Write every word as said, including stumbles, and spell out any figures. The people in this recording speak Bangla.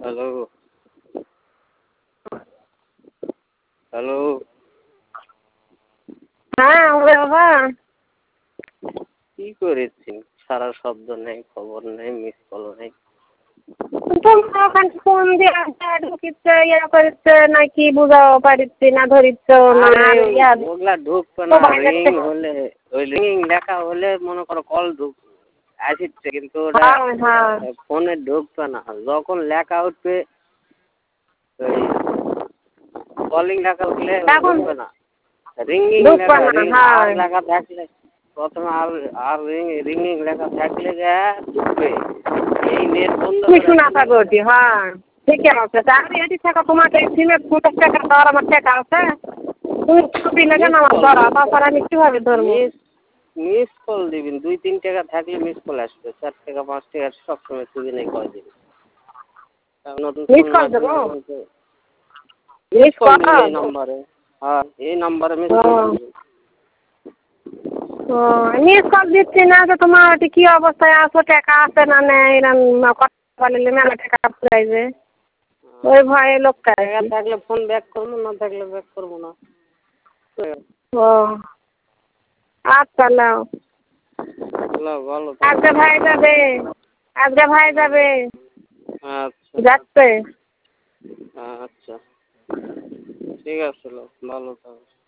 হ্যালো হ্যালো হ্যাঁ ওরে বাবা কি করেছি সারা শব্দ নেই খবর নেই মিস কল নেই তোমরা ওখানে ফোন দিয়ে ঢুকিচ্ছে ইয়া করিচ্ছে নাকি বুঝাও পারিচ্ছি না ধরিচ্ছ না ইয়া ওগুলা ঢুকতো না রিং হলে ওই রিং লেখা হলে মনে করো কল ঢুক আসছে কিন্তু ওটা ফোনে ঢুকতো না যখন লেখা উঠবে ওই কলিং লেখা উঠলে ঢুকবে না রিঙ্গিং লেখা আর লেখা থাকলে প্রথমে আর আর রিং রিঙ্গিং লেখা থাকলে যা ঢুকবে এই নেট বন্ধ শোনা থাকো হ্যাঁ ঠিকই আছে তাহলে এটি থাকা তোমাকে সিমে পঞ্চাশ টাকা দেওয়ার আমার টাকা আছে তুমি ছবি লেগে আমার ধরা তাছাড়া আমি কীভাবে ধরবো মিস কল দিবেন দুই তিন টাকা থাকলে মিস কল আসবে চার টাকা পাঁচ টাকা সবসময় ছবি নেই করে দিবেন নতুন মিস কল দেবো মিস কল দিবেন এই নম্বরে হ্যাঁ এই নম্বরে মিস কল দিবেন ও মিস কল দিচ্ছি না তো তোমার কি অবস্থায় আছো টাকা আছে না নেই এরকম কথা বললে মেলা টাকা ফুরাইবে ওই ভয়ে লোকটা টাকা থাকলে ফোন ব্যাক করবো না থাকলে ব্যাক করবো না ও আচ্ছা নাও ভালো আজকে ভাই যাবে আজকে ভাই যাবে আচ্ছা যাচ্ছে আচ্ছা ঠিক আছে ভালো থাকো